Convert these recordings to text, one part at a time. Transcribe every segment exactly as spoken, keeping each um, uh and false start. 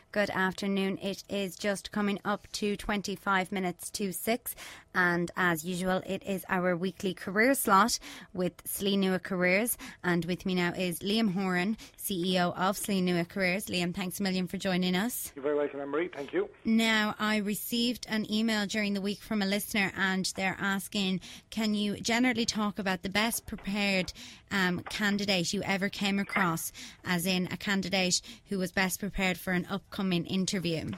Good afternoon. It is just coming up to twenty-five minutes to six, and as usual, it is our weekly career slot with Slí Nua Careers. And with me now is Liam Horan, C E O of Slí Nua Careers. Liam, thanks a million for joining us. You're very welcome, Anne-Marie. Thank you. Now, I received an email during the week from a listener, and they're asking, can you generally talk about the best prepared um, candidate you ever came across, as in a candidate who was best prepared for an upcoming interview?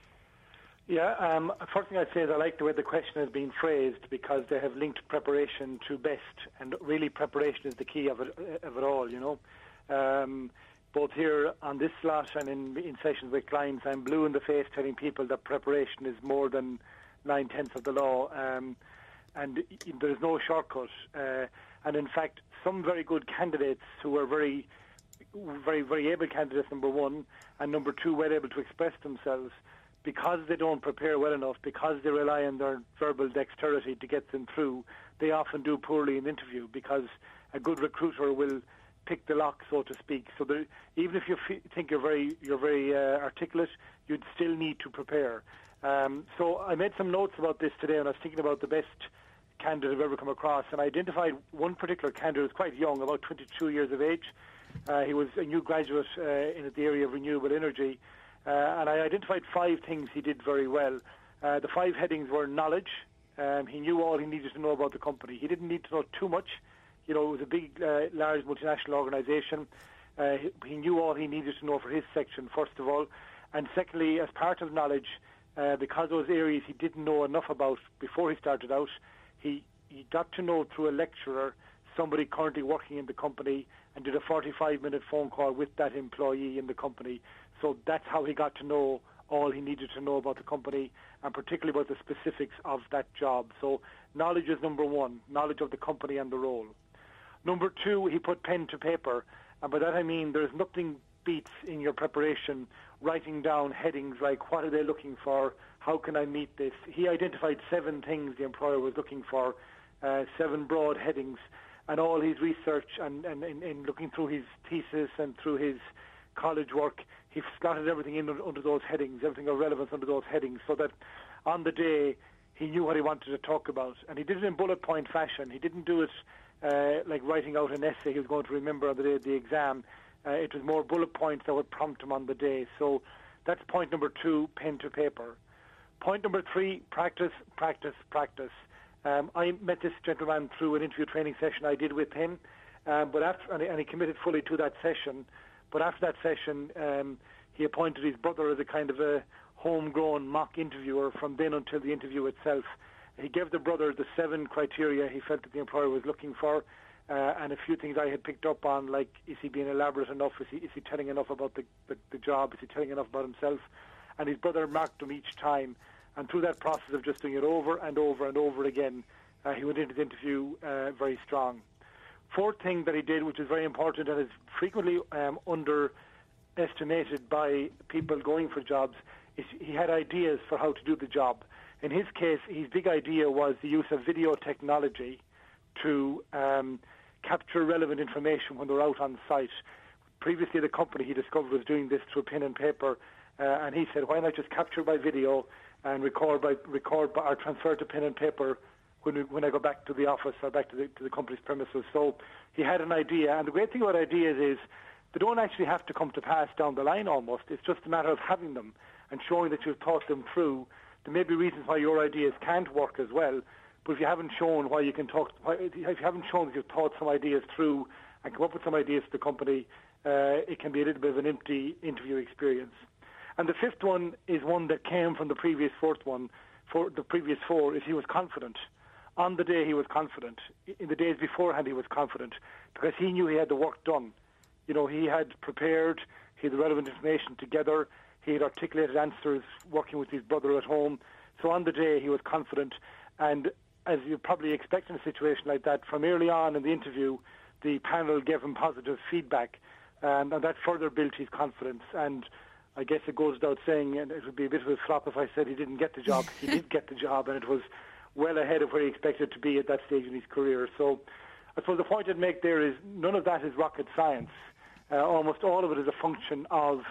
Yeah, um, first thing I'd say is I like the way the question has been phrased, because they have linked preparation to best, and really preparation is the key of it, of it all, you know. Um, both here on this slot and in, in sessions with clients, I'm blue in the face telling people that preparation is more than nine-tenths of the law, um, and there's no shortcut. Uh, and in fact, some very good candidates who are very, very, very able candidates, number one, and number two, well able to express themselves, because they don't prepare well enough, because they rely on their verbal dexterity to get them through, they often do poorly in the interview, because a good recruiter will pick the lock, so to speak. So there, even if you f- think you're very you're very uh, articulate, you'd still need to prepare. Um, so I made some notes about this today, and I was thinking about the best candidate I've ever come across, and I identified one particular candidate who was quite young, about twenty-two years of age. Uh, he was a new graduate uh, in the area of renewable energy, uh, and I identified five things he did very well. Uh, the five headings were knowledge. Um, he knew all he needed to know about the company. He didn't need to know too much. You know, it was a big, uh, large multinational organisation. Uh, he, he knew all he needed to know for his section, first of all. And secondly, as part of knowledge, uh, because those areas he didn't know enough about before he started out, he, he got to know through a lecturer somebody currently working in the company, and did a forty-five minute phone call with that employee in the company. So that's how he got to know all he needed to know about the company, and particularly about the specifics of that job. So knowledge is number one, knowledge of the company and the role. Number two, he put pen to paper, and by that I mean there's nothing beats in your preparation writing down headings like what are they looking for, how can I meet this. He identified seven things the employer was looking for, uh, seven broad headings, and all his research and, and in, in looking through his thesis and through his college work, he slotted everything in under those headings, everything of relevance under those headings, so that on the day he knew what he wanted to talk about. And he did it in bullet point fashion. He didn't do it uh, like writing out an essay he was going to remember on the day of the exam. Uh, it was more bullet points that would prompt him on the day. So that's point number two, pen to paper. Point number three, practice, practice, practice. Um, I met this gentleman through an interview training session I did with him, um, but after, and, he, and he committed fully to that session. But after that session, um, he appointed his brother as a kind of a homegrown mock interviewer from then until the interview itself. He gave the brother the seven criteria he felt that the employer was looking for, uh, and a few things I had picked up on, like is he being elaborate enough, is he, is he telling enough about the, the, the job, is he telling enough about himself, and his brother marked him each time. And through that process of just doing it over and over and over again, uh, he went into the interview uh, very strong. Fourth thing that he did, which is very important and is frequently um, underestimated by people going for jobs, is he had ideas for how to do the job. In his case, his big idea was the use of video technology to um, capture relevant information when they're out on site. Previously, the company he discovered was doing this through pen and paper, uh, and he said, why not just capture by video and record by record by, or transfer to pen and paper when we, when I go back to the office or back to the, to the company's premises. So he had an idea, and the great thing about ideas is they don't actually have to come to pass down the line almost. It's just a matter of having them and showing that you've thought them through. There may be reasons why your ideas can't work as well, but if you haven't shown why you can talk, if you haven't shown that you've thought some ideas through and come up with some ideas for the company, uh, it can be a little bit of an empty interview experience. And the fifth one is one that came from the previous fourth one, for the previous four, is he was confident. On the day he was confident. In the days beforehand he was confident because he knew he had the work done. You know, he had prepared, he had the relevant information together, he had articulated answers working with his brother at home. So on the day he was confident, and as you probably expect in a situation like that, from early on in the interview, the panel gave him positive feedback, um, and that further built his confidence. And I guess it goes without saying, and it would be a bit of a flop if I said he didn't get the job. He did get the job, and it was well ahead of where he expected to be at that stage in his career. So I suppose the point I'd make there is none of that is rocket science. Uh, almost all of it is a function of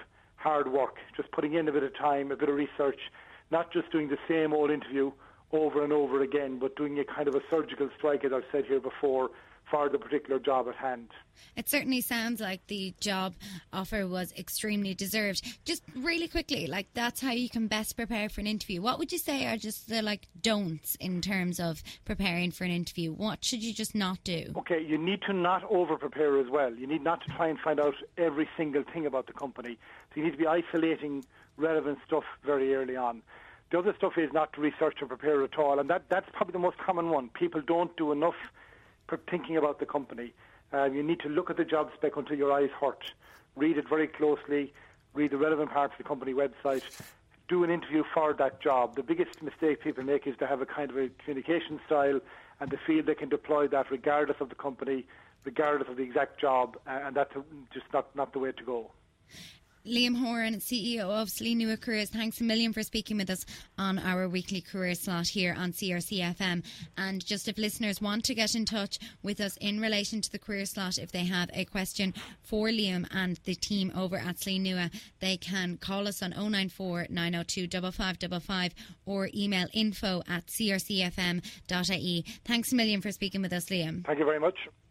hard work, just putting in a bit of time, a bit of research, not just doing the same old interview over and over again, but doing a kind of a surgical strike, as I've said here before, for the particular job at hand. It certainly sounds like the job offer was extremely deserved. Just really quickly, like that's how you can best prepare for an interview. What would you say are just the like don'ts in terms of preparing for an interview? What should you just not do? Okay, you need to not over-prepare as well. You need not to try and find out every single thing about the company. So you need to be isolating relevant stuff very early on. The other stuff is not to research or prepare at all, and that, that's probably the most common one. People don't do enough thinking about the company. Uh, you need to look at the job spec until your eyes hurt. Read it very closely. Read the relevant parts of the company website. Do an interview for that job. The biggest mistake people make is to have a kind of a communication style and to feel they can deploy that regardless of the company, regardless of the exact job, and that's just not, not the way to go. Liam Horan, C E O of Slí Nua Careers, thanks a million for speaking with us on our weekly career slot here on C R C F M. And just if listeners want to get in touch with us in relation to the career slot, if they have a question for Liam and the team over at Slí Nua, they can call us on oh nine four, nine oh two, five five five five or email info at c r c f m dot i e. Thanks a million for speaking with us, Liam. Thank you very much.